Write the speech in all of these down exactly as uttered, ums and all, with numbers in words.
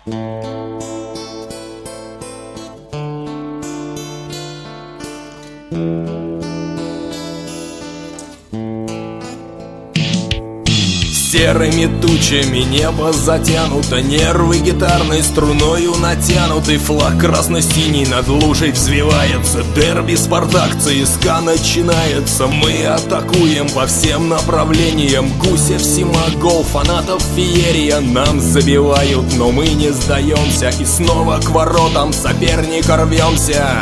Серыми тучами небо затянуто, нервы гитарной струною натянуты, флаг красно-синий над лужей взвивается, дерби Спартак ЦСКА начинается. Мы атакуем по всем направлениям, Гусев, Сима, гол, фанатов феерия. Нам забивают, но мы не сдаемся, и снова к воротам соперника рвемся.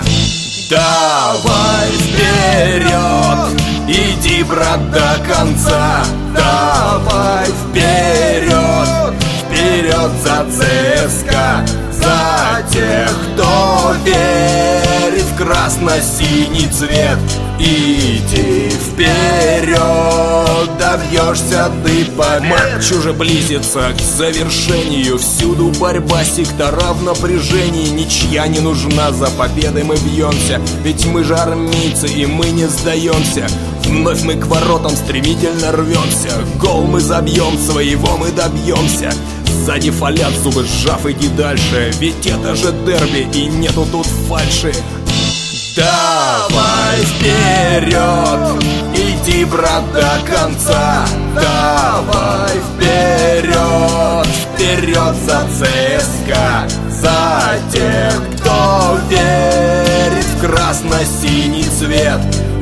Давай вперед, иди, брат, до конца. Давай вперед, вперед за ЦСКА, за тех, кто верит в красно-синий цвет. Иди вперед, добьешься ты побед. Матч уже близится к завершению, всюду борьба, сектора в напряжении. Ничья не нужна, за победой мы бьемся, ведь мы же армейцы и мы не сдаемся. Вновь мы к воротам стремительно рвемся, гол мы забьем, своего мы добьемся. Сзади фалят, зубы сжав, иди дальше, ведь это же дерби и нету тут фальши. Давай вперед, иди, брат, до конца. Давай вперед, вперед за ЦСКА, за тех, кто верит в красно-синий цвет.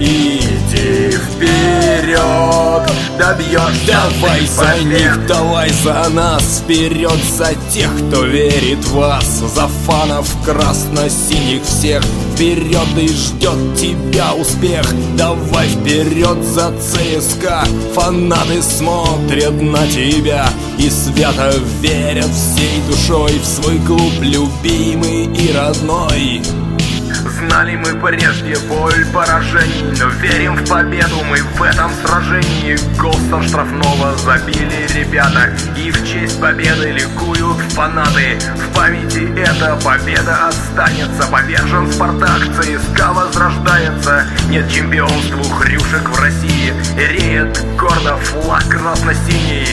Иди вперед, добьешься. Давай за них, давай за нас, вперед за тех, кто верит в вас, за фанов красно-синих всех. Вперед и ждет тебя успех. Давай вперед за ЦСКА, фанаты смотрят на тебя и свято верят всей душой в свой клуб любимый и родной. Знали мы прежде боль поражений, но верим в победу мы в этом сражении. Гол со штрафного забили ребята, и в честь победы ликуют фанаты. В памяти эта победа останется. Повержен Спартак, ЦСКА возрождается. Нет чемпионству хрюшек в России, реет гордо флаг красно-синий.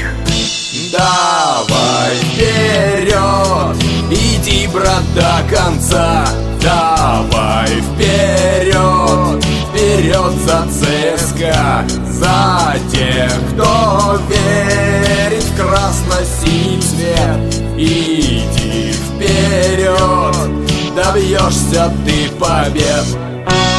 Давай вперед, иди, брат, до конца. Давай вперед, вперед за ЦСКА, за тех, кто верит в красно-синий цвет. Иди вперед, добьешься ты побед.